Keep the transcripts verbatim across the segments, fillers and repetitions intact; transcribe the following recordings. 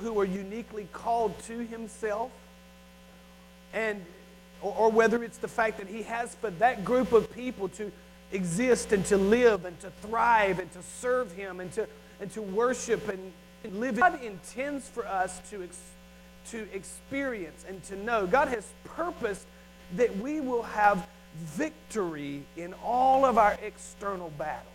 who are uniquely called to himself, and or, or whether it's the fact that he has for that group of people to exist and to live and to thrive and to serve him and to and to worship and, and live. God intends for us to ex, to experience and to know. God has purposed that we will have victory in all of our external battles.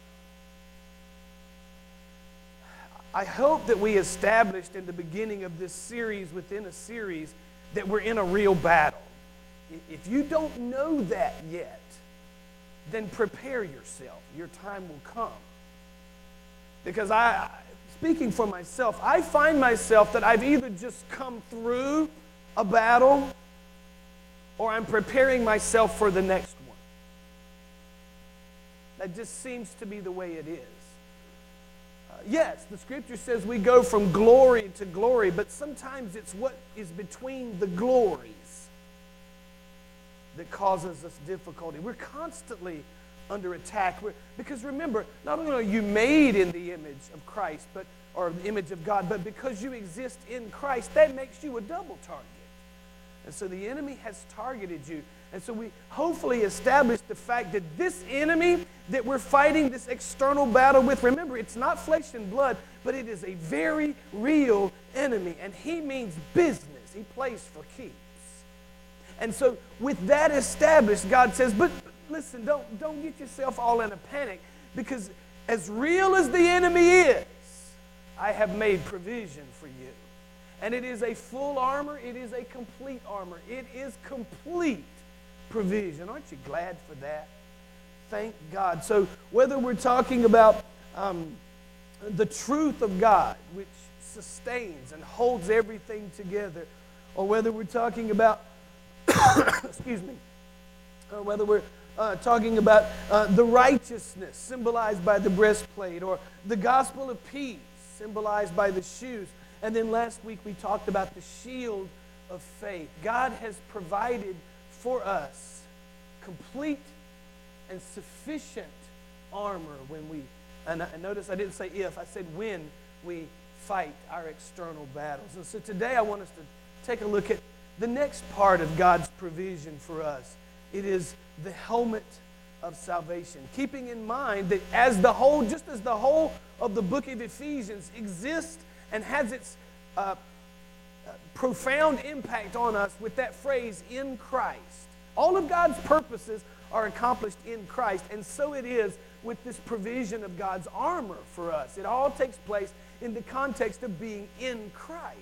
I hope that we established in the beginning of this series within a series that we're in a real battle. If you don't know that yet, then prepare yourself. Your time will come. Because I, speaking for myself, I find myself that I've either just come through a battle or I'm preparing myself for the next one. That just seems to be the way it is. Uh, yes, the Scripture says we go from glory to glory, but sometimes it's what is between the glories that causes us difficulty. We're constantly under attack. We're, because remember, not only are you made in the image of Christ, but or the image of God, but because you exist in Christ, that makes you a double target. And so the enemy has targeted you. And so we hopefully established the fact that this enemy that we're fighting this external battle with, remember, it's not flesh and blood, but it is a very real enemy. And he means business. He plays for keeps. And so with that established, God says, but listen, don't, don't get yourself all in a panic, because as real as the enemy is, I have made provision for you. And it is a full armor. It is a complete armor. It is complete provision. Aren't you glad for that? Thank God. So whether we're talking about um, the truth of God, which sustains and holds everything together, or whether we're talking about, excuse me, or whether we're uh, talking about uh, the righteousness symbolized by the breastplate, or the gospel of peace symbolized by the shoes. And then last week we talked about the shield of faith. God has provided for us complete and sufficient armor when we, and I notice I didn't say if, I said when we fight our external battles. And so today I want us to take a look at the next part of God's provision for us. It is the helmet of salvation. Keeping in mind that as the whole, just as the whole of the book of Ephesians exists and has its uh, uh, profound impact on us with that phrase, in Christ. All of God's purposes are accomplished in Christ, and so it is with this provision of God's armor for us. It all takes place in the context of being in Christ.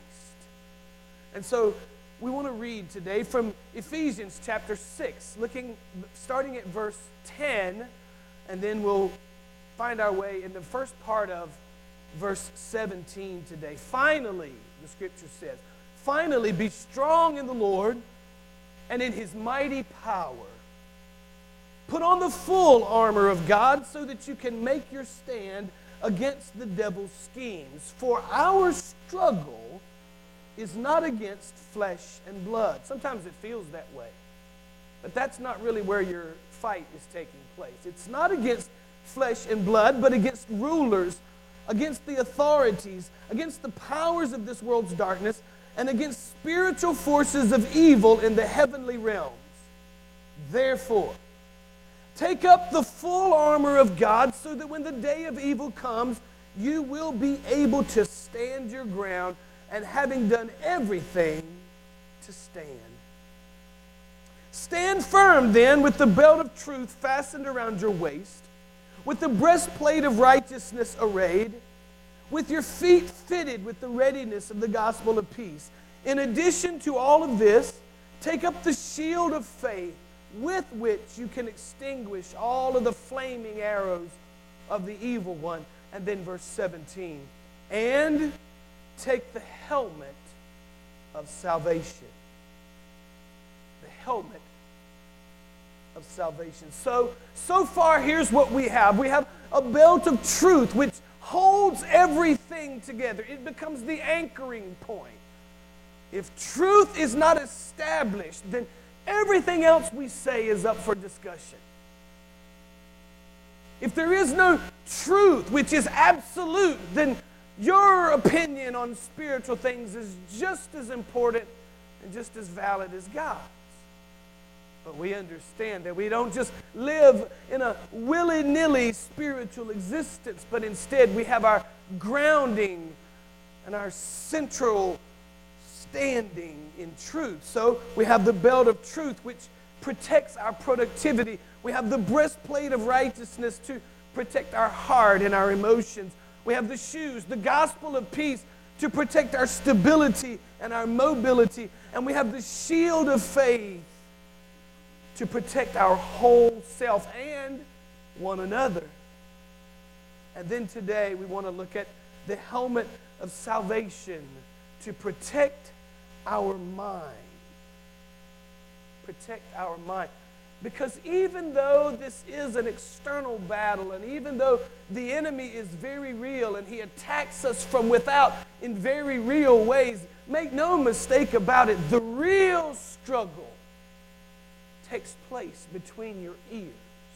And so we want to read today from Ephesians chapter six, looking, starting at verse ten, and then we'll find our way in the first part of verse seventeen today. Finally, the Scripture says, finally be strong in the Lord and in His mighty power. Put on the full armor of God so that you can make your stand against the devil's schemes. For our struggle is not against flesh and blood. Sometimes it feels that way. But that's not really where your fight is taking place. It's not against flesh and blood, but against rulers, against the authorities, against the powers of this world's darkness, and against spiritual forces of evil in the heavenly realms. Therefore, take up the full armor of God so that when the day of evil comes, you will be able to stand your ground, and having done everything, to stand. Stand firm then with the belt of truth fastened around your waist, with the breastplate of righteousness arrayed, with your feet fitted with the readiness of the gospel of peace. In addition to all of this, take up the shield of faith, with which you can extinguish all of the flaming arrows of the evil one. And then verse seventeen, and take the helmet of salvation. The helmet of salvation. So, so far, here's what we have. We have a belt of truth which holds everything together. It becomes the anchoring point. If truth is not established, then everything else we say is up for discussion. If there is no truth which is absolute, then your opinion on spiritual things is just as important and just as valid as God's. But we understand that we don't just live in a willy-nilly spiritual existence, but instead we have our grounding and our central standing in truth. So we have the belt of truth, which protects our productivity. We have the breastplate of righteousness to protect our heart and our emotions. We have the shoes, the gospel of peace, to protect our stability and our mobility. And we have the shield of faith to protect our whole self and one another. And then today we want to look at the helmet of salvation to protect our mind. Protect our mind. Because even though this is an external battle, and even though the enemy is very real and he attacks us from without in very real ways, make no mistake about it, the real struggle takes place between your ears.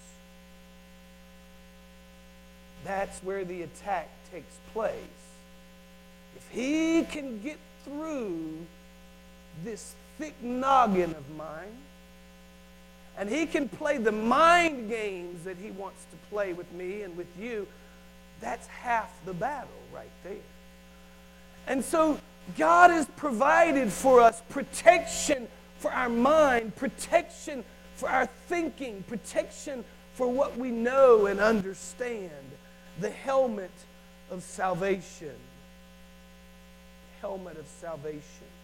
That's where the attack takes place. If he can get through this thick noggin of mine, and he can play the mind games that he wants to play with me and with you, that's half the battle right there. And so God has provided for us protection for our mind, protection for our thinking, protection for what we know and understand. The helmet of salvation. Helmet of salvation.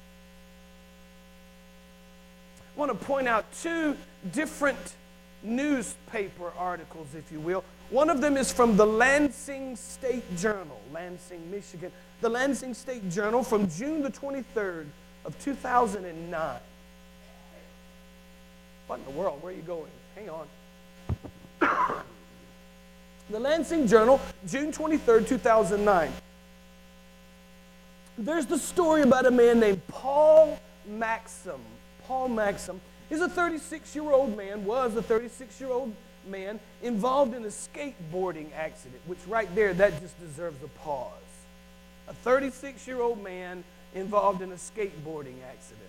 I want to point out two different newspaper articles, if you will. One of them is from the Lansing State Journal, Lansing, Michigan. The Lansing State Journal from June the twenty-third of two thousand nine. What in the world? Where are you going? Hang on. The Lansing Journal, June twenty-third, two thousand nine. There's the story about a man named Paul Maxim. Paul Maxim is a thirty-six-year-old man, was a thirty-six-year-old man involved in a skateboarding accident, which right there, that just deserves a pause. A thirty-six-year-old man involved in a skateboarding accident.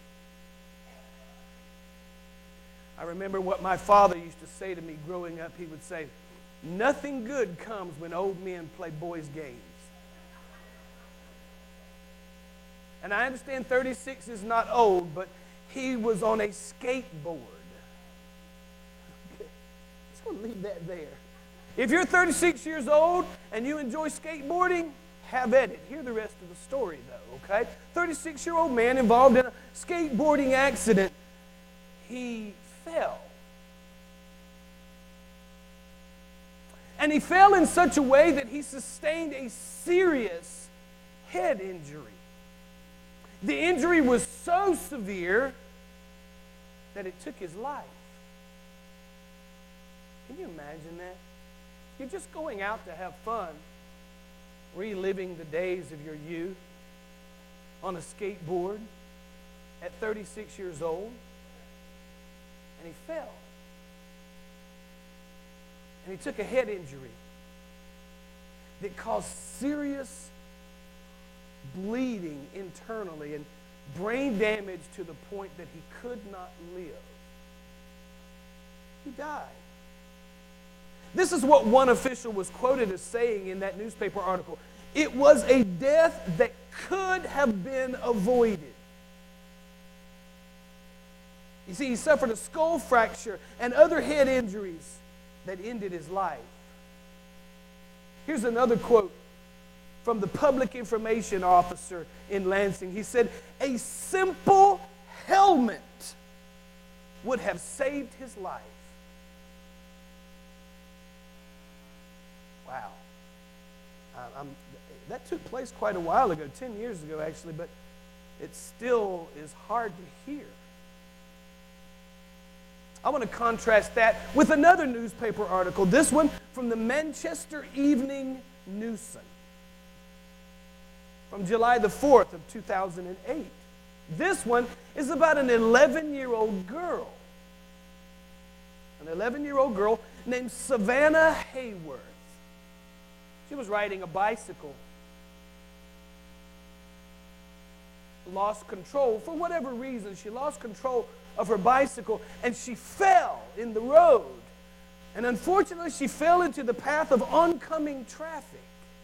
I remember what my father used to say to me growing up. He would say, "Nothing good comes when old men play boys' games." And I understand thirty-six is not old, but he was on a skateboard. Okay. Just going to leave that there. If you're thirty-six years old and you enjoy skateboarding, have at it. Hear the rest of the story, though, okay? thirty-six-year-old man involved in a skateboarding accident. He fell. And he fell in such a way that he sustained a serious head injury. The injury was so severe that it took his life. Can you imagine that? You're just going out to have fun, reliving the days of your youth on a skateboard at thirty-six years old, and he fell. And he took a head injury that caused serious bleeding internally and brain damage to the point that he could not live. He died. This is what one official was quoted as saying in that newspaper article. It was a death that could have been avoided. You see, he suffered a skull fracture and other head injuries that ended his life. Here's another quote from the public information officer in Lansing. He said, "A simple helmet would have saved his life." Wow. I, I'm, that took place quite a while ago, ten years ago actually, but it still is hard to hear. I want to contrast that with another newspaper article, this one from the Manchester Evening News from July the fourth of two thousand eight. This one is about an eleven-year-old girl. An eleven-year-old girl named Savannah Hayworth. She was riding a bicycle lost control. For whatever reason, she lost control of her bicycle, and she fell in the road. And unfortunately, she fell into the path of oncoming traffic.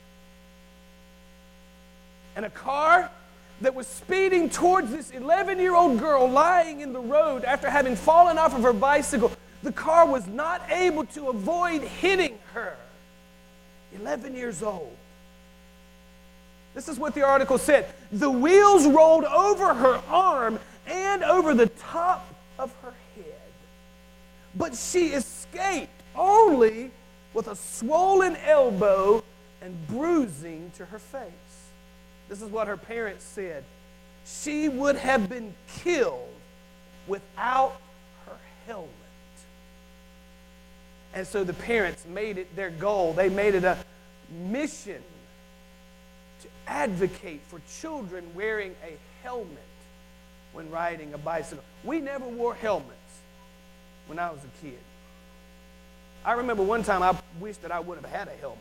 And a car that was speeding towards this eleven-year-old girl lying in the road after having fallen off of her bicycle, the car was not able to avoid hitting her. eleven years old. This is what the article said. The wheels rolled over her arm and over the top of her head. But she escaped only with a swollen elbow and bruising to her face. This is what her parents said. She would have been killed without her helmet. And so the parents made it their goal. They made it a mission to advocate for children wearing a helmet when riding a bicycle. We never wore helmets when I was a kid. I remember one time I wished that I would have had a helmet.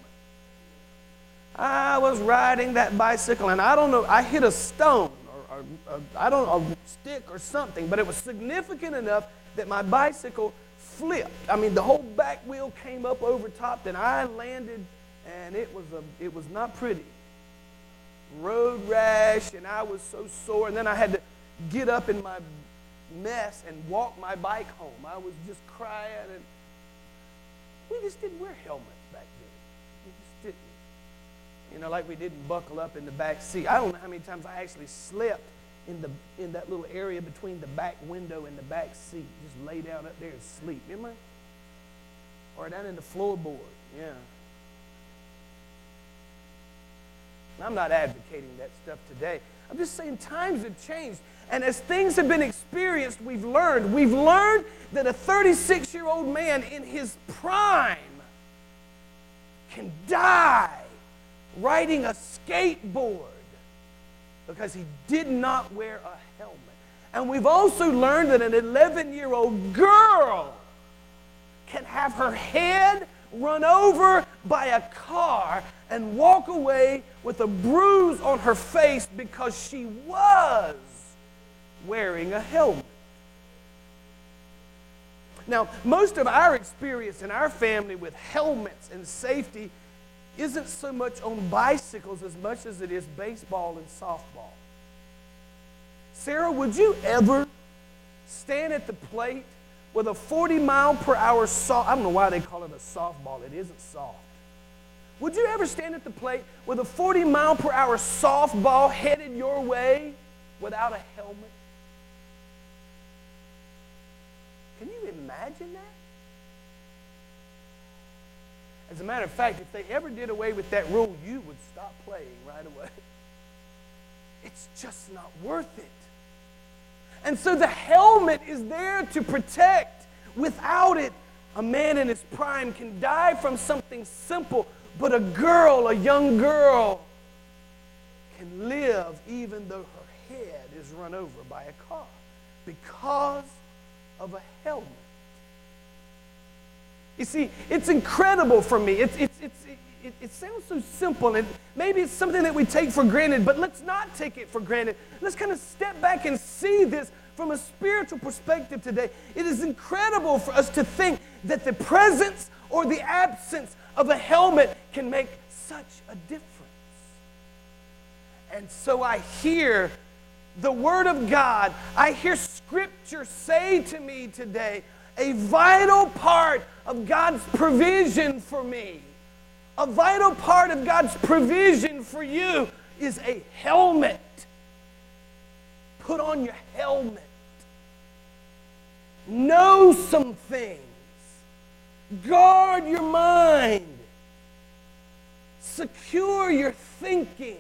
I was riding that bicycle, and I don't know, I hit a stone, or, or, or I don't know, a stick or something, but it was significant enough that my bicycle flipped. I mean, the whole back wheel came up over top, and I landed, and it was a, it was not pretty. Road rash, and I was so sore, and then I had to get up in my mess and walk my bike home. I was just crying, and we just didn't wear helmets back then. We just didn't. You know, like we didn't buckle up in the back seat. I don't know how many times I actually slept in the in that little area between the back window and the back seat. Just lay down up there and sleep. Remember? Or down in the floorboard. Yeah. I'm not advocating that stuff today. I'm just saying times have changed. And as things have been experienced, we've learned. We've learned that a thirty-six-year-old man in his prime can die riding a skateboard because he did not wear a helmet. And we've also learned that an eleven-year-old girl can have her head run over by a car and walk away with a bruise on her face because she was wearing a helmet. Now, most of our experience in our family with helmets and safety isn't so much on bicycles as much as it is baseball and softball. Sarah, would you ever stand at the plate with a forty mile per hour soft, I don't know why they call it a softball, it isn't soft. Would you ever stand at the plate with a forty mile per hour softball headed your way without a helmet? Can you imagine that? As a matter of fact, if they ever did away with that rule, you would stop playing right away. It's just not worth it. And so the helmet is there to protect. Without it, a man in his prime can die from something simple, but a girl, a young girl, can live even though her head is run over by a car because of a helmet. You see, it's incredible for me. It's, it's, it's, it, it sounds so simple, and maybe it's something that we take for granted, but let's not take it for granted. Let's kind of step back and see this from a spiritual perspective today. It is incredible for us to think that the presence or the absence of a helmet can make such a difference. And so I hear the Word of God, I hear Scripture say to me today, a vital part of God's provision for me, a vital part of God's provision for you is a helmet. Put on your helmet. Know some things. Guard your mind. Secure your thinking.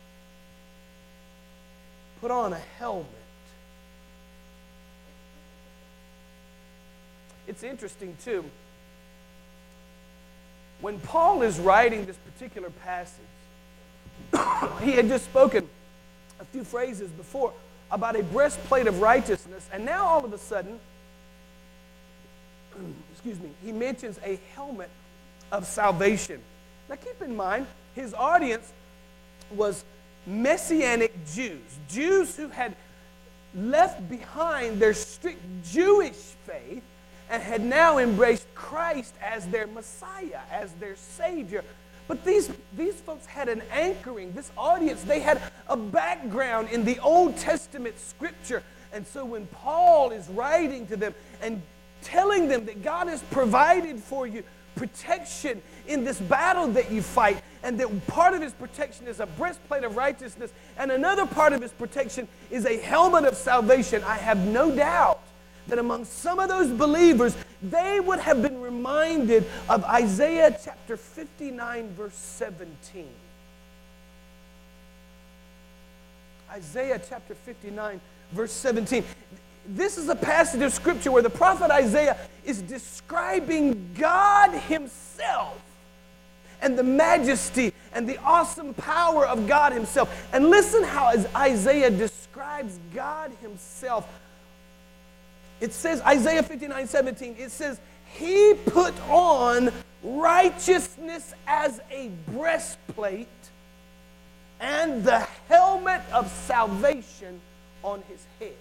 Put on a helmet. It's interesting, too. When Paul is writing this particular passage, he had just spoken a few phrases before about a breastplate of righteousness, and now all of a sudden, excuse me, he mentions a helmet of salvation. Now keep in mind, his audience was Messianic Jews, Jews who had left behind their strict Jewish faith and had now embraced Christ as their Messiah, as their Savior. But these, these folks had an anchoring, this audience, they had a background in the Old Testament Scripture. And so when Paul is writing to them and telling them that God has provided for you protection in this battle that you fight, and that part of his protection is a breastplate of righteousness, and another part of his protection is a helmet of salvation, I have no doubt that among some of those believers, they would have been reminded of Isaiah chapter fifty-nine, verse seventeen. Isaiah chapter fifty-nine, verse seventeen. This is a passage of Scripture where the prophet Isaiah is describing God himself and the majesty and the awesome power of God himself. And listen how Isaiah describes God himself. It says, Isaiah fifty-nine, seventeen, it says, he put on righteousness as a breastplate and the helmet of salvation on his head.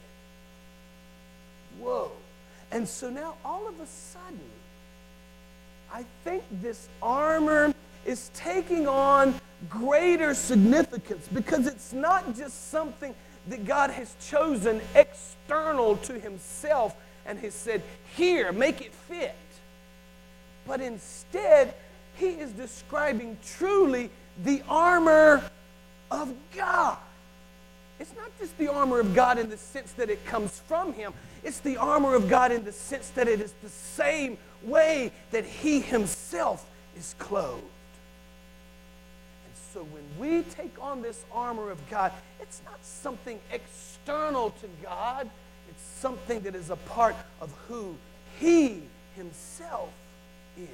Whoa. And so now all of a sudden, I think this armor is taking on greater significance, because it's not just something that God has chosen external to himself and has said, here, make it fit. But instead, he is describing truly the armor of God. It's not just the armor of God in the sense that it comes from him. It's the armor of God in the sense that it is the same way that he himself is clothed. And so when we take on this armor of God, it's not something external to God. It's something that is a part of who he himself is.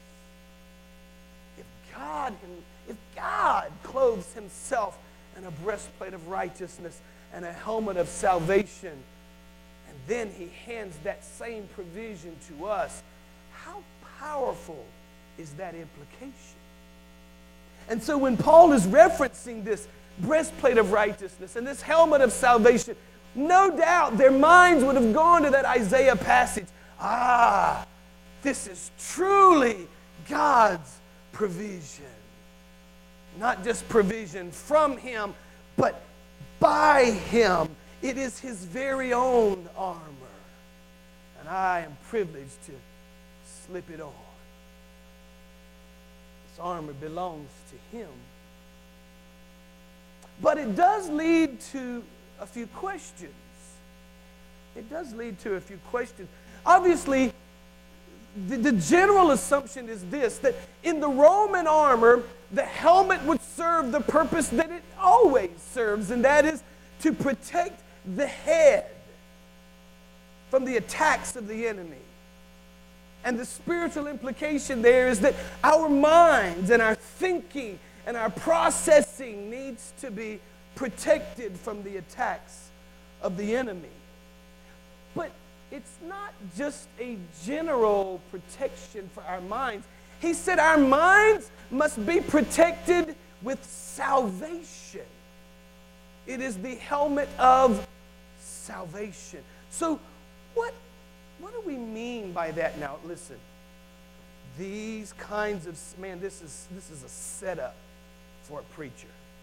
If God, if God clothes himself in a breastplate of righteousness and a helmet of salvation, and then he hands that same provision to us, how powerful is that implication? And so when Paul is referencing this breastplate of righteousness and this helmet of salvation, no doubt their minds would have gone to that Isaiah passage. Ah, this is truly God's provision. Not just provision from him, but by him. It is his very own armor. And I am privileged to slip it on. This armor belongs to him. But it does lead to a few questions. It does lead to a few questions. Obviously, the, the general assumption is this, that in the Roman armor, the helmet would serve the purpose that it always serves, and that is to protect the head from the attacks of the enemy. And the spiritual implication there is that our minds and our thinking and our processing needs to be protected from the attacks of the enemy. But it's not just a general protection for our minds. He said our minds must be protected with salvation. It is the helmet of salvation. So what, what do we mean by that now? Listen, these kinds of, man, this is, this is a setup for a preacher.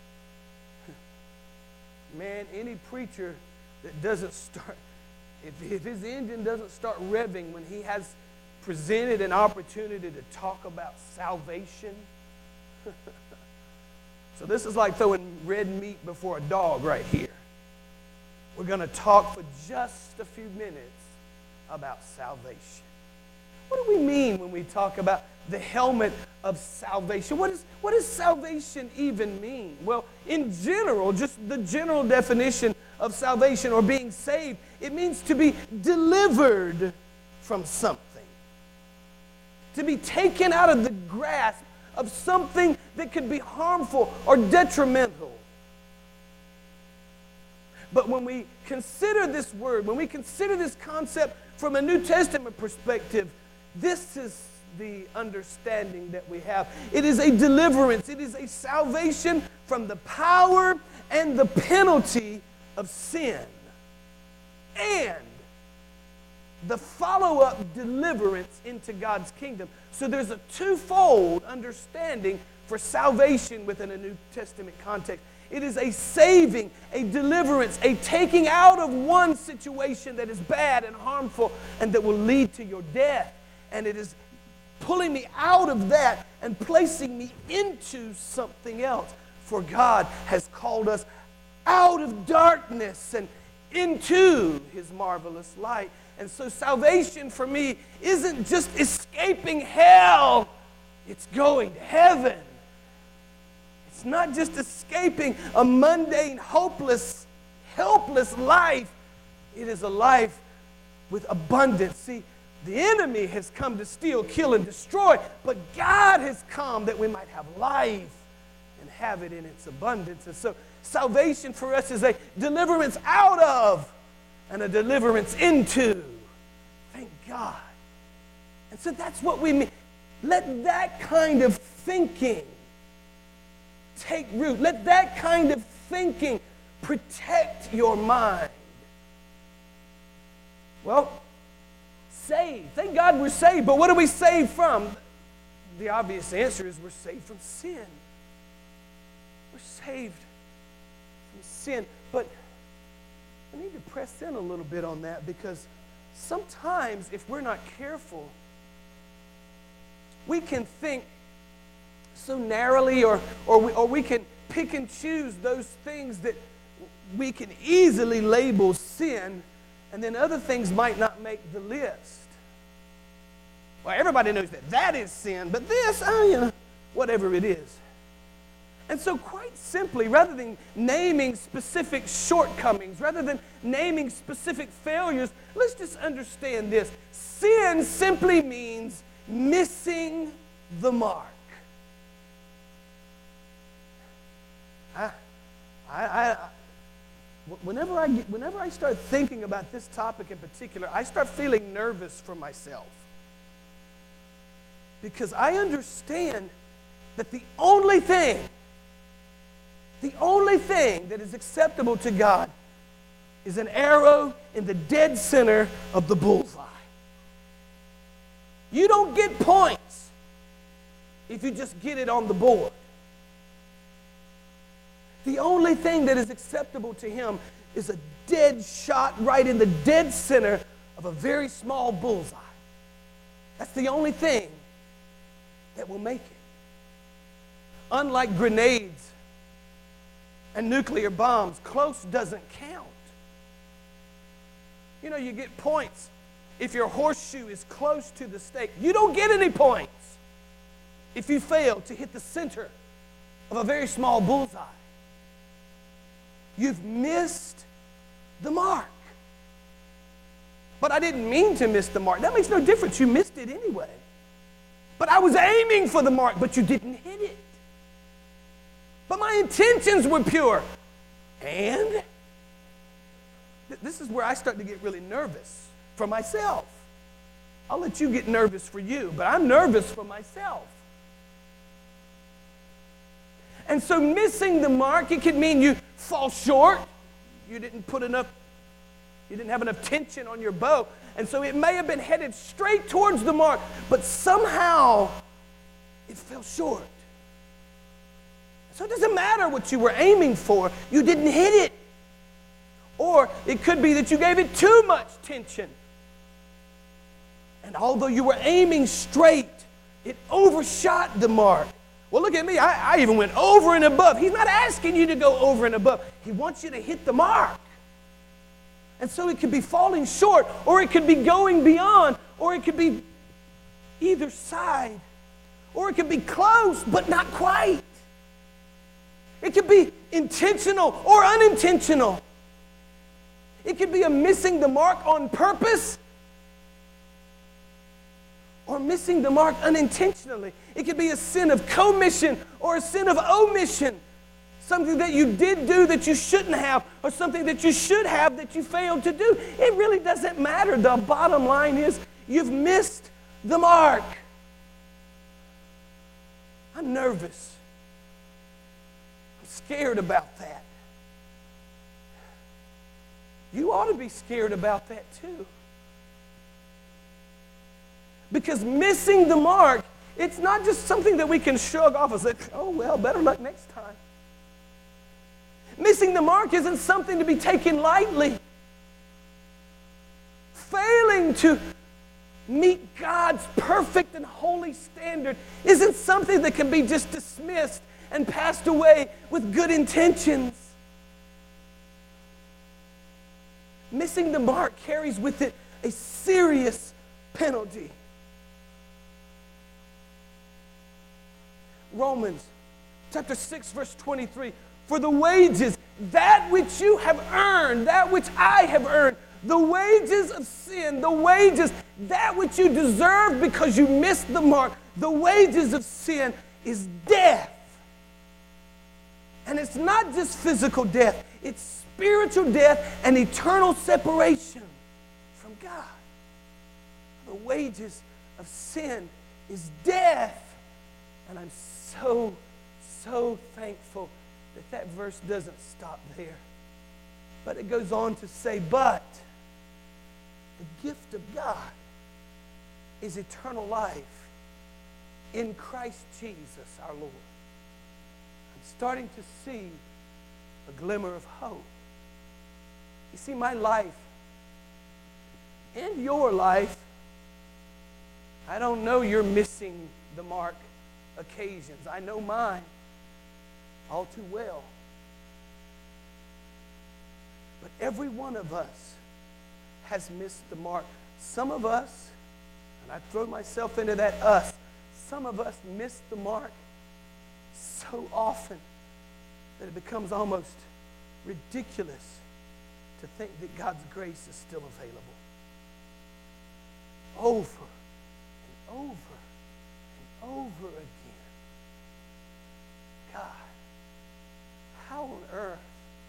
Man, any preacher that doesn't start, if, if his engine doesn't start revving when he has presented an opportunity to talk about salvation. So this is like throwing red meat before a dog right here. We're going to talk for just a few minutes about salvation. What do we mean when we talk about the helmet of salvation? What, is, what does salvation even mean? Well, in general, just the general definition of salvation or being saved, it means to be delivered from something. To be taken out of the grasp of something that could be harmful or detrimental. But when we consider this word, when we consider this concept from a New Testament perspective, this is the understanding that we have. It is a deliverance. It is a salvation from the power and the penalty of sin, and the follow-up deliverance into God's kingdom. So there's a twofold understanding for salvation within a New Testament context. It is a saving, a deliverance, a taking out of one situation that is bad and harmful and that will lead to your death. And it is pulling me out of that and placing me into something else. For God has called us out of darkness and into His marvelous light. And so salvation for me isn't just escaping hell, it's going to heaven. It's not just escaping a mundane, hopeless, helpless life. It is a life with abundance. See, the enemy has come to steal, kill, and destroy, but God has come that we might have life and have it in its abundance. And so salvation for us is a deliverance out of and a deliverance into. Thank God. And so that's what we mean. Let that kind of thinking take root. Let that kind of thinking protect your mind. Well, saved. Thank God we're saved. But what are we saved from? The obvious answer is we're saved from sin. We're saved from sin. But I need to press in a little bit on that, because sometimes if we're not careful, we can think so narrowly, or, or, we, or we can pick and choose those things that we can easily label sin, and then other things might not make the list. Well, everybody knows that that is sin, but this, oh, you know, whatever it is. And so quite simply, rather than naming specific shortcomings, rather than naming specific failures, let's just understand this. Sin simply means missing the mark. I, I, I, whenever I get, whenever I start thinking about this topic in particular, I start feeling nervous for myself. Because I understand that the only thing, the only thing that is acceptable to God is an arrow in the dead center of the bullseye. You don't get points if you just get it on the board. The only thing that is acceptable to Him is a dead shot right in the dead center of a very small bullseye. That's the only thing that will make it. Unlike grenades and nuclear bombs, close doesn't count. You know, you get points if your horseshoe is close to the stake. You don't get any points if you fail to hit the center of a very small bullseye. You've missed the mark. But I didn't mean to miss the mark. That makes no difference. You missed it anyway. But I was aiming for the mark, but you didn't hit it. But my intentions were pure. And th- this is where I start to get really nervous for myself. I'll let you get nervous for you, but I'm nervous for myself. And so missing the mark, it could mean you fall short. You didn't put enough, you didn't have enough tension on your bow. And so it may have been headed straight towards the mark, but somehow it fell short. So it doesn't matter what you were aiming for, you didn't hit it. Or it could be that you gave it too much tension. And although you were aiming straight, it overshot the mark. Well, look at me. I, I even went over and above. He's not asking you to go over and above. He wants you to hit the mark. And so it could be falling short, or it could be going beyond, or it could be either side, or it could be close, but not quite. It could be intentional or unintentional. It could be a missing the mark on purpose, or missing the mark unintentionally. It could be a sin of commission or a sin of omission. Something that you did do that you shouldn't have, or something that you should have that you failed to do. It really doesn't matter. The bottom line is you've missed the mark. I'm nervous. I'm scared about that. you ought to be scared about that too. Because missing the mark, it's not just something that we can shrug off and say, oh, well, better luck next time. Missing the mark isn't something to be taken lightly. Failing to meet God's perfect and holy standard isn't something that can be just dismissed and passed away with good intentions. Missing the mark carries with it a serious penalty. Romans chapter six, verse twenty-three. For the wages, that which you have earned, that which I have earned, the wages of sin, the wages, that which you deserve because you missed the mark, the wages of sin is death. And it's not just physical death, it's spiritual death and eternal separation from God. The wages of sin is death. And I'm so, so thankful that that verse doesn't stop there. But it goes on to say, but the gift of God is eternal life in Christ Jesus our Lord. I'm starting to see a glimmer of hope. You see, my life and your life, I don't know you're missing the mark occasions. I know mine all too well. But every one of us has missed the mark. Some of us, and I throw myself into that us, some of us miss the mark so often that it becomes almost ridiculous to think that God's grace is still available. Over and over and over again. God, how on earth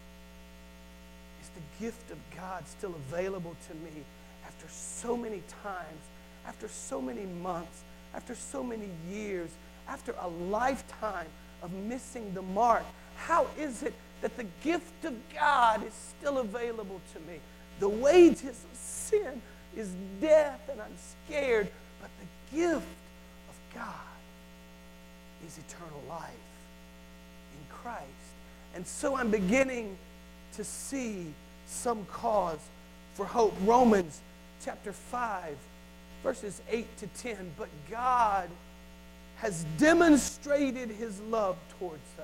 is the gift of God still available to me after so many times, after so many months, after so many years, after a lifetime of missing the mark? How is it that the gift of God is still available to me? The wages of sin is death, and I'm scared, but the gift of God is eternal life in Christ. And so I'm beginning to see some cause for hope. Romans chapter five, verses eight to ten. But God has demonstrated his love towards us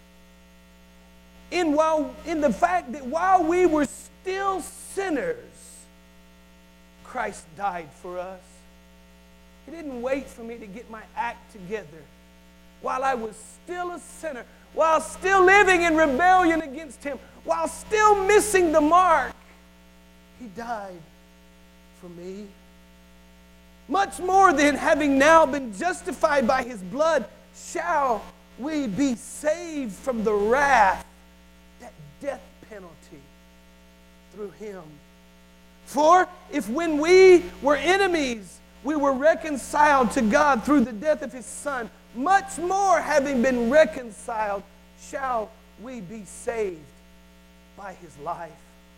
in, while, in the fact that while we were still sinners, Christ died for us. He didn't wait for me to get my act together. While I was still a sinner, while still living in rebellion against him, while still missing the mark, he died for me. Much more than having now been justified by his blood, shall we be saved from the wrath, that death penalty, through him. For if when we were enemies, we were reconciled to God through the death of his Son, much more having been reconciled, shall we be saved by his life.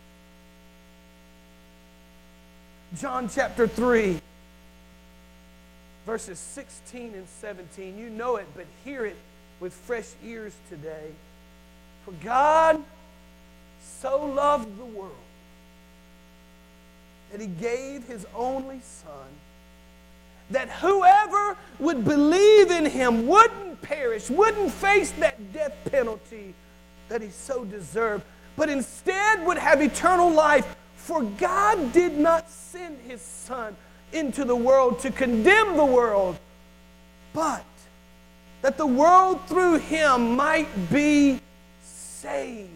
John chapter three, verses sixteen and seventeen. You know it, but hear it with fresh ears today. For God so loved the world that he gave his only Son, that whoever would believe in him wouldn't perish, wouldn't face that death penalty that he so deserved, but instead would have eternal life. For God did not send his Son into the world to condemn the world, but that the world through him might be saved.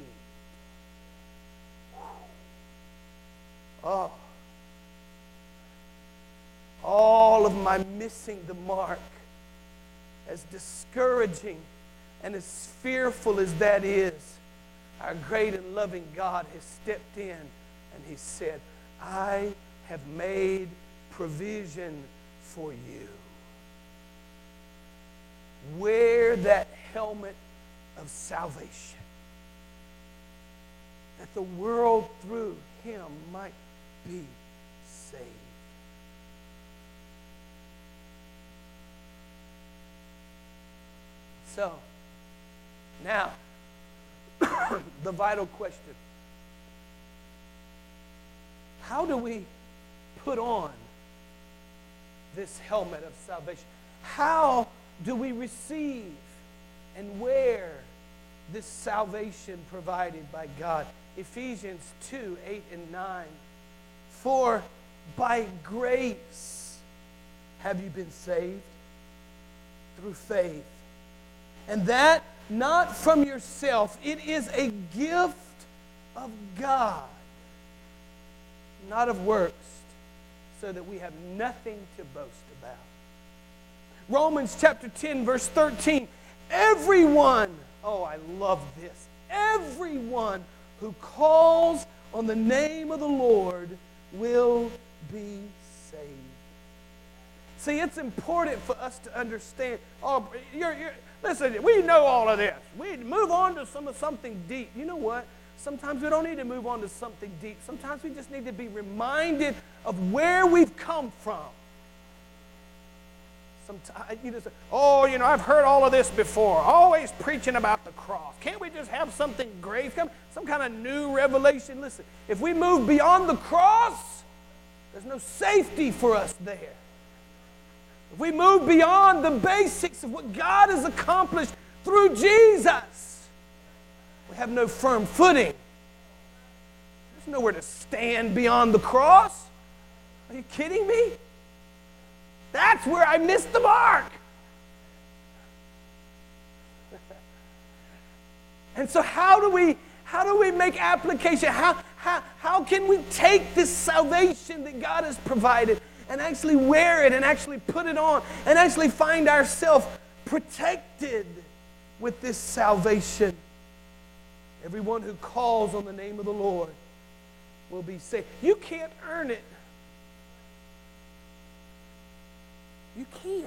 Oh. All of my missing the mark, as discouraging and as fearful as that is, our great and loving God has stepped in and he said, I have made provision for you. Wear that helmet of salvation, that the world through him might be saved. So, now, the vital question. How do we put on this helmet of salvation? How do we receive and wear this salvation provided by God? Ephesians two, eight and nine. For by grace have you been saved through faith. And that not from yourself. It is a gift of God, not of works, so that we have nothing to boast about. Romans chapter ten, verse thirteen. Everyone, oh, I love this. Everyone who calls on the name of the Lord will be saved. See, it's important for us to understand. Oh, you're, you're, listen, we know all of this. We move on to some something deep. You know what? Sometimes we don't need to move on to something deep. Sometimes we just need to be reminded of where we've come from. Sometimes you just say, oh, you know, I've heard all of this before. Always preaching about the cross. Can't we just have something great, some kind of new revelation? Listen, if we move beyond the cross, there's no safety for us there. If we move beyond the basics of what God has accomplished through Jesus, we have no firm footing. There's nowhere to stand beyond the cross. Are you kidding me? That's where I missed the mark. And so how do we how do we make application? How, how, how can we take this salvation that God has provided and actually wear it and actually put it on and actually find ourselves protected with this salvation? Everyone who calls on the name of the Lord will be saved. You can't earn it. You can't.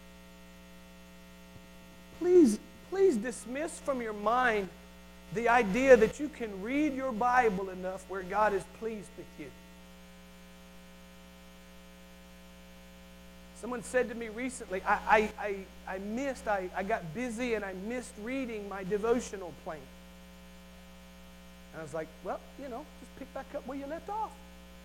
Please, please dismiss from your mind the idea that you can read your Bible enough where God is pleased with you. Someone said to me recently, I, I, I, I missed, I, I got busy and I missed reading my devotional plan. And I was like, well, you know, just pick back up where you left off.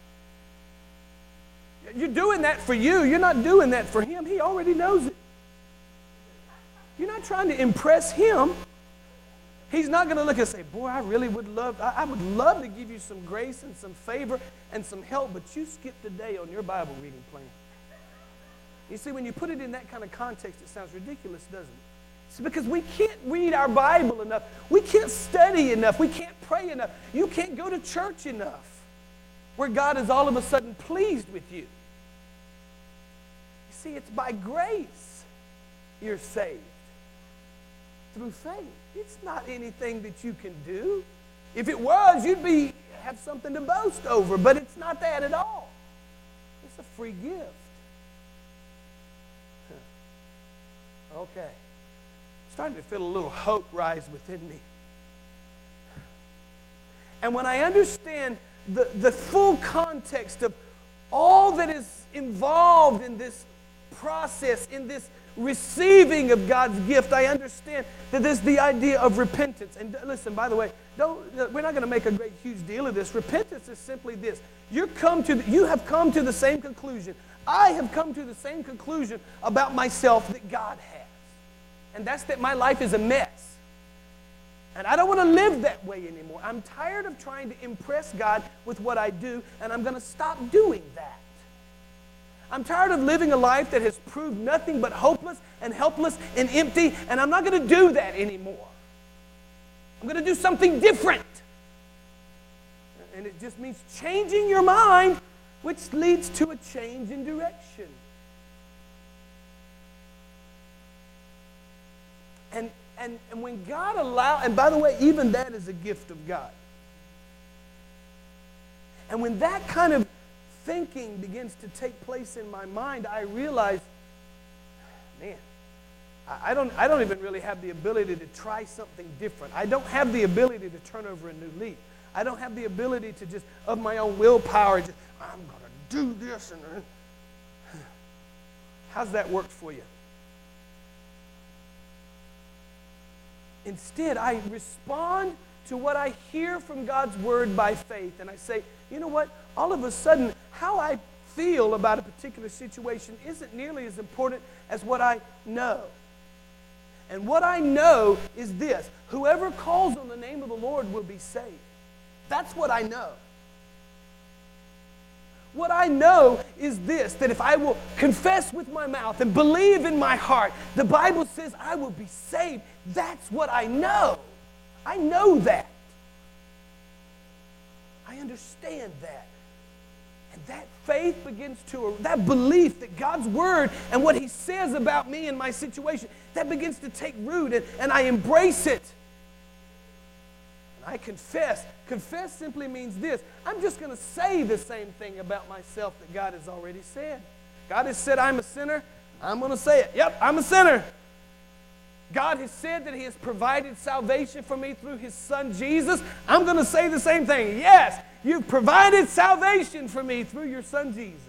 You're doing that for you. You're not doing that for Him. He already knows it. You're not trying to impress Him. He's not going to look and say, boy, I really would love, I, I would love to give you some grace and some favor and some help, but you skipped a day on your Bible reading plan. You see, when you put it in that kind of context, it sounds ridiculous, doesn't it? It's because we can't read our Bible enough. We can't study enough. We can't pray enough. You can't go to church enough where God is all of a sudden pleased with you. You see, it's by grace you're saved. Through faith. It's not anything that you can do. If it was, you'd be have something to boast over, but it's not that at all. It's a free gift. Huh. Okay. Starting to feel a little hope rise within me. And when I understand the, the full context of all that is involved in this process, in this receiving of God's gift, I understand that there's the idea of repentance. And listen, by the way, don't, we're not going to make a great huge deal of this. Repentance is simply this. You're come to the, you have come to the same conclusion. I have come to the same conclusion about myself that God has. And that's that my life is a mess. And I don't want to live that way anymore. I'm tired of trying to impress God with what I do, and I'm going to stop doing that. I'm tired of living a life that has proved nothing but hopeless and helpless and empty, and I'm not going to do that anymore. I'm going to do something different. And it just means changing your mind, which leads to a change in direction. And, and, and when God allows, and by the way, even that is a gift of God. And when that kind of thinking begins to take place in my mind, I realize, man, I don't, I don't even really have the ability to try something different. I don't have the ability to turn over a new leaf. I don't have the ability to just, of my own willpower, just, I'm going to do this. And how's that worked for you? Instead, I respond to what I hear from God's word by faith. And I say, you know what? All of a sudden, how I feel about a particular situation isn't nearly as important as what I know. And what I know is this: whoever calls on the name of the Lord will be saved. That's what I know. What I know is this, that if I will confess with my mouth and believe in my heart, the Bible says I will be saved. That's what I know. I know that. I understand that. And that faith begins to, that belief that God's word and what he says about me and my situation, that begins to take root, and, and I embrace it. And I confess. Confess simply means this: I'm just going to say the same thing about myself that God has already said. God has said I'm a sinner. I'm going to say it. Yep, I'm a sinner. God has said that he has provided salvation for me through his son Jesus. I'm going to say the same thing. Yes, you've provided salvation for me through your son Jesus.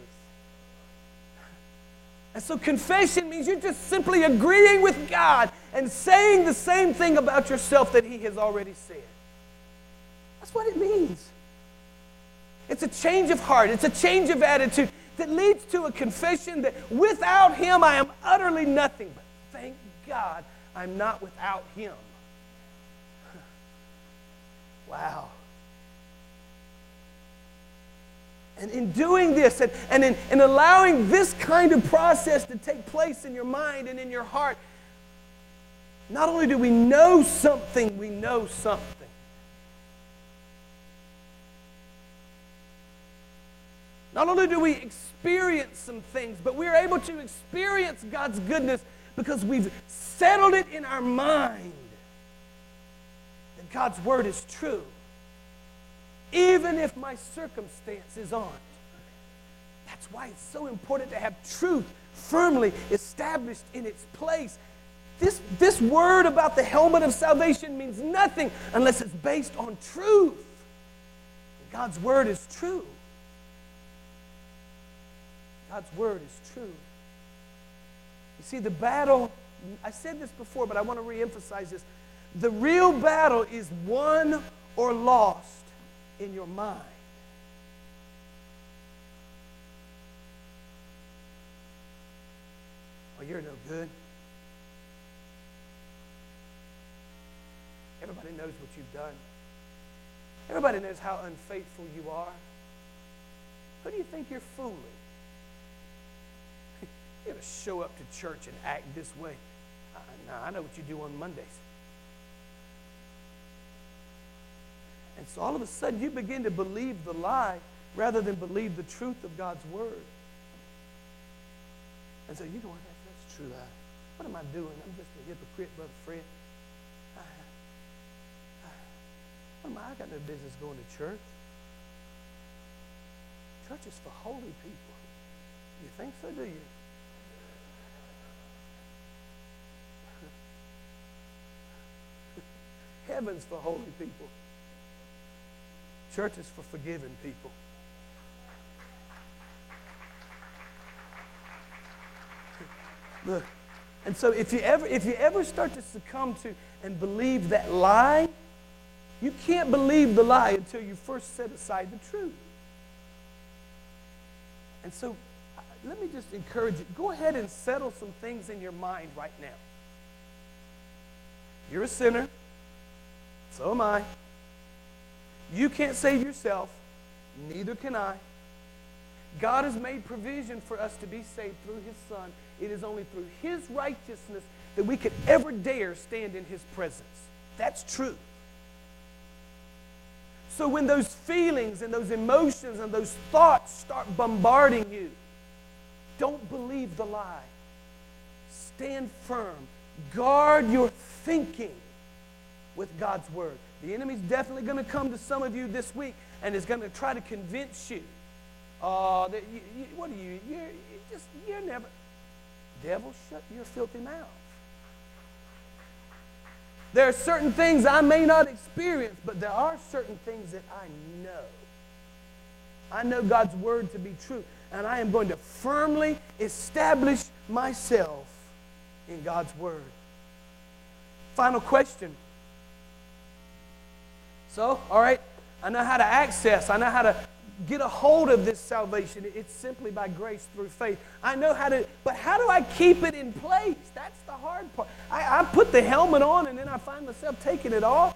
And so confession means you're just simply agreeing with God and saying the same thing about yourself that he has already said. That's what it means. It's a change of heart. It's a change of attitude that leads to a confession that without him I am utterly nothing. But thank God I'm not without him. Wow. And in doing this and, and in, in allowing this kind of process to take place in your mind and in your heart, not only do we know something, we know something. Not only do we experience some things, but we're able to experience God's goodness because we've settled it in our mind that God's word is true, even if my circumstances aren't. That's why it's so important to have truth firmly established in its place. This, this word about the helmet of salvation means nothing unless it's based on truth. God's word is true. God's word is true. You see, the battle, I said this before, but I want to reemphasize this. The real battle is won or lost in your mind. Oh, you're no good. Everybody knows what you've done. Everybody knows how unfaithful you are. Who do you think you're fooling? You're going to show up to church and act this way. Uh, now, I know what you do on Mondays. And so all of a sudden you begin to believe the lie rather than believe the truth of God's word. And so, you know what, that's, that's true. I, what am I doing? I'm just a hypocrite, Brother Fred. I, I, what am I? I got no business going to church. Church is for holy people. You think so, do you? Heaven's for holy people. Church is for forgiven people. Look, and so if you ever if you ever start to succumb to and believe that lie, you can't believe the lie until you first set aside the truth. And so let me just encourage you, go ahead and settle some things in your mind right now. You're a sinner. So am I. You can't save yourself. Neither can I. God has made provision for us to be saved through his Son. It is only through his righteousness that we could ever dare stand in his presence. That's true. So when those feelings and those emotions and those thoughts start bombarding you, don't believe the lie. Stand firm. Guard your thinking with God's word. The enemy's definitely going to come to some of you this week and is going to try to convince you. Oh, uh, that you, you, what are you? You're you just you're never. Devil, shut your filthy mouth. There are certain things I may not experience, but there are certain things that I know. I know God's word to be true, and I am going to firmly establish myself in God's word. Final question. So, all right, I know how to access, I know how to get a hold of this salvation. It's simply by grace through faith. I know how to, but how do I keep it in place? That's the hard part. I, I put the helmet on and then I find myself taking it off.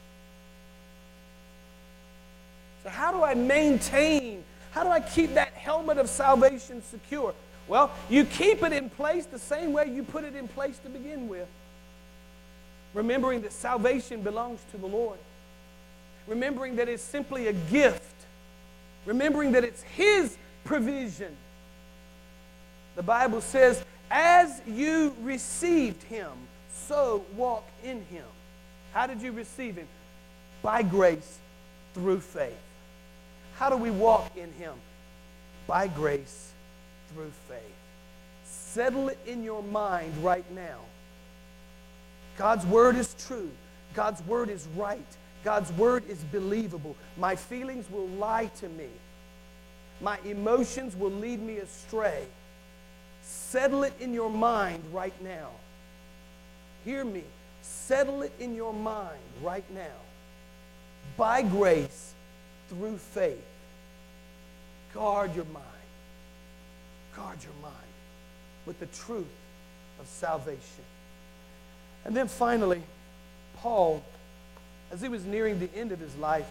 So how do I maintain, how do I keep that helmet of salvation secure? Well, you keep it in place the same way you put it in place to begin with. Remembering that salvation belongs to the Lord. Remembering that it's simply a gift. Remembering that it's His provision. The Bible says, as you received Him, so walk in Him. How did you receive Him? By grace, through faith. How do we walk in Him? By grace, through faith. Settle it in your mind right now. God's word is true. God's word is right. God's word is believable. My feelings will lie to me. My emotions will lead me astray. Settle it in your mind right now. Hear me. Settle it in your mind right now. By grace, through faith. Guard your mind. Guard your mind with the truth of salvation. And then finally, Paul, as he was nearing the end of his life,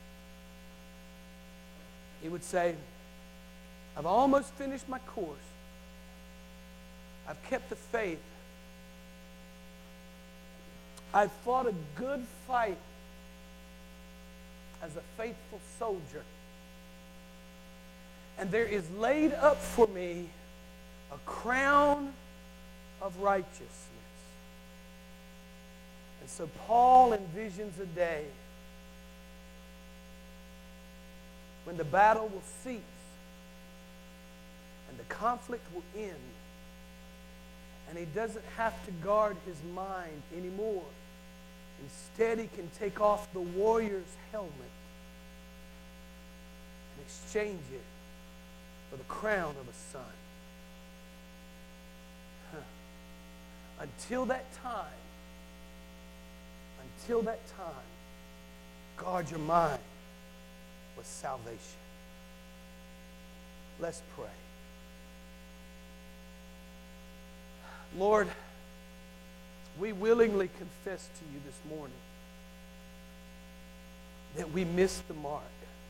he would say, I've almost finished my course. I've kept the faith. I've fought a good fight as a faithful soldier. And there is laid up for me a crown of righteousness. And so Paul envisions a day when the battle will cease and the conflict will end, and he doesn't have to guard his mind anymore. Instead, he can take off the warrior's helmet and exchange it for the crown of a son. Huh. Until that time, until that time, guard your mind with salvation. Let's pray. Lord, we willingly confess to you this morning that we missed the mark.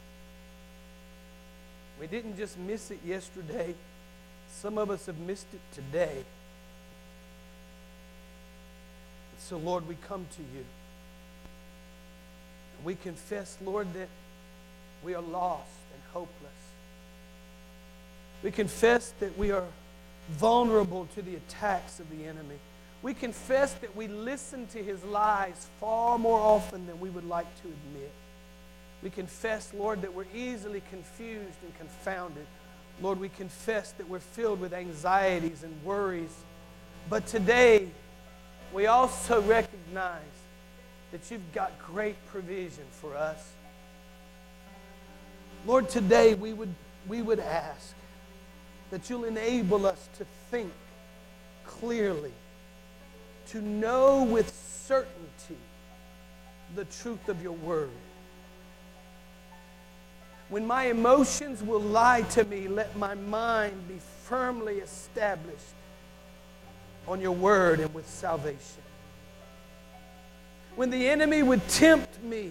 We didn't just miss it yesterday. Some of us have missed it today. So, Lord, we come to you. We confess, Lord, that we are lost and hopeless. We confess that we are vulnerable to the attacks of the enemy. We confess that we listen to his lies far more often than we would like to admit. We confess, Lord, that we're easily confused and confounded. Lord, we confess that we're filled with anxieties and worries. But today, we also recognize that you've got great provision for us. Lord, today we would, we would ask that you'll enable us to think clearly, to know with certainty the truth of your word. When my emotions will lie to me, let my mind be firmly established on your word and with salvation. When the enemy would tempt me,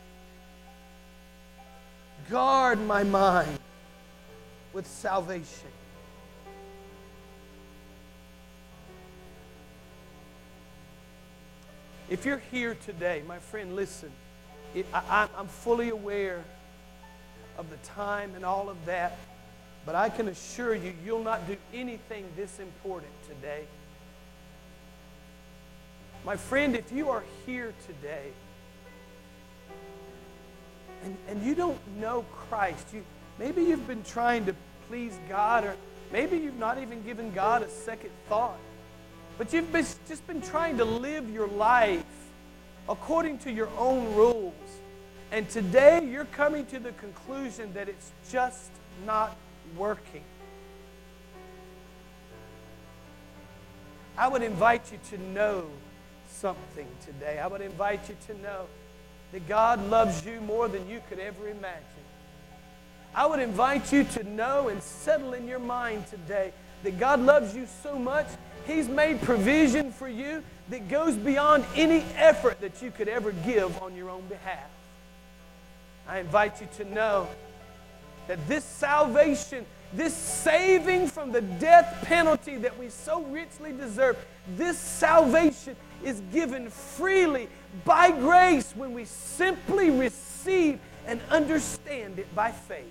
guard my mind with salvation. If you're here today, my friend, listen. It, I, I'm fully aware of the time and all of that, but I can assure you, you'll not do anything this important today. My friend, if you are here today and, and you don't know Christ, you, maybe you've been trying to please God, or maybe you've not even given God a second thought, but you've been, just been trying to live your life according to your own rules. And today you're coming to the conclusion that it's just not working. I would invite you to know something today. I would invite you to know that God loves you more than you could ever imagine. I would invite you to know and settle in your mind today that God loves you so much, He's made provision for you that goes beyond any effort that you could ever give on your own behalf. I invite you to know that this salvation, this saving from the death penalty that we so richly deserve, this salvation is given freely by grace when we simply receive and understand it by faith.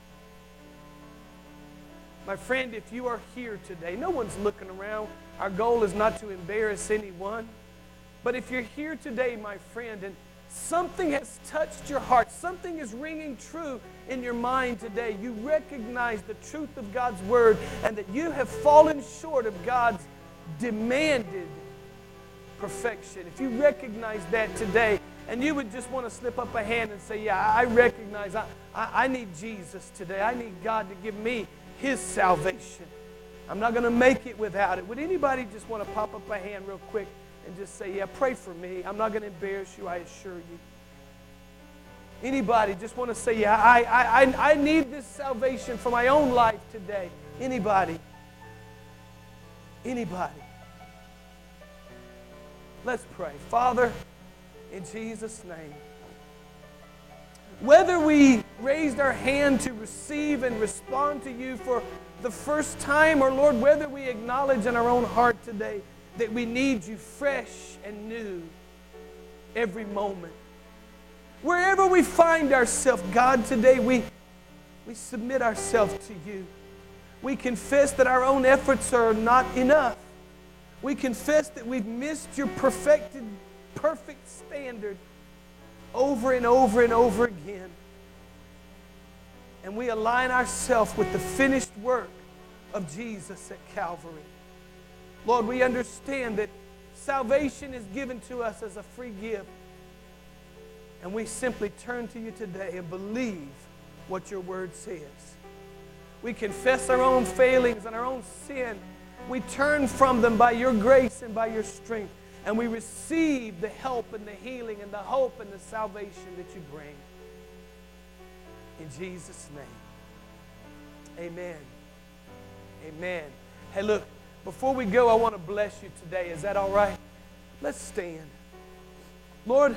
My friend, if you are here today, no one's looking around. Our goal is not to embarrass anyone. But if you're here today, my friend, and something has touched your heart, something is ringing true in your mind today, you recognize the truth of God's Word and that you have fallen short of God's demanded perfection. If you recognize that today, and you would just want to slip up a hand and say, yeah, I recognize I, I, I need Jesus today. I need God to give me His salvation. I'm not going to make it without it. Would anybody just want to pop up a hand real quick and just say, yeah, pray for me. I'm not going to embarrass you, I assure you. Anybody just want to say, yeah, I, I, I, I need this salvation for my own life today. Anybody? Anybody? Let's pray. Father, in Jesus' name, whether we raised our hand to receive and respond to you for the first time, or Lord, whether we acknowledge in our own heart today that we need you fresh and new every moment. Wherever we find ourselves, God, today we, we submit ourselves to you. We confess that our own efforts are not enough. We confess that we've missed your perfected, perfect standard over and over and over again. And we align ourselves with the finished work of Jesus at Calvary. Lord, we understand that salvation is given to us as a free gift. And we simply turn to you today and believe what your word says. We confess our own failings and our own sin. We turn from them by your grace and by your strength. And we receive the help and the healing and the hope and the salvation that you bring. In Jesus' name. Amen. Amen. Hey, look, before we go, I want to bless you today. Is that all right? Let's stand. Lord,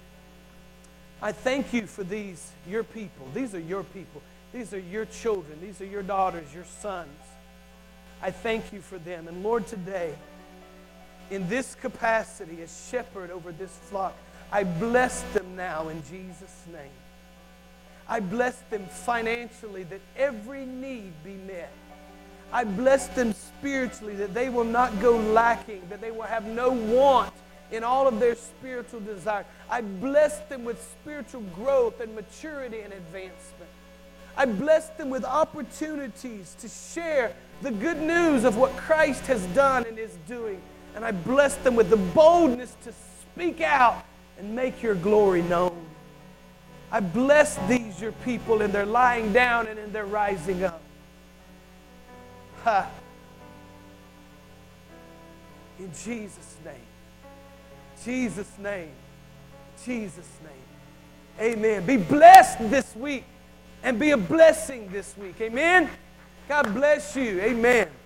I thank you for these, your people. These are your people. These are your children. These are your daughters, your sons. I thank you for them. And Lord, today, in this capacity as shepherd over this flock, I bless them now in Jesus' name. I bless them financially, that every need be met. I bless them spiritually, that they will not go lacking, that they will have no want in all of their spiritual desire. I bless them with spiritual growth and maturity and advancement. I bless them with opportunities to share the good news of what Christ has done and is doing. And I bless them with the boldness to speak out and make your glory known. I bless these, your people, in their lying down and in their rising up. Ha. In Jesus' name. Jesus' name. Jesus' name. Amen. Be blessed this week and be a blessing this week. Amen. God bless you. Amen.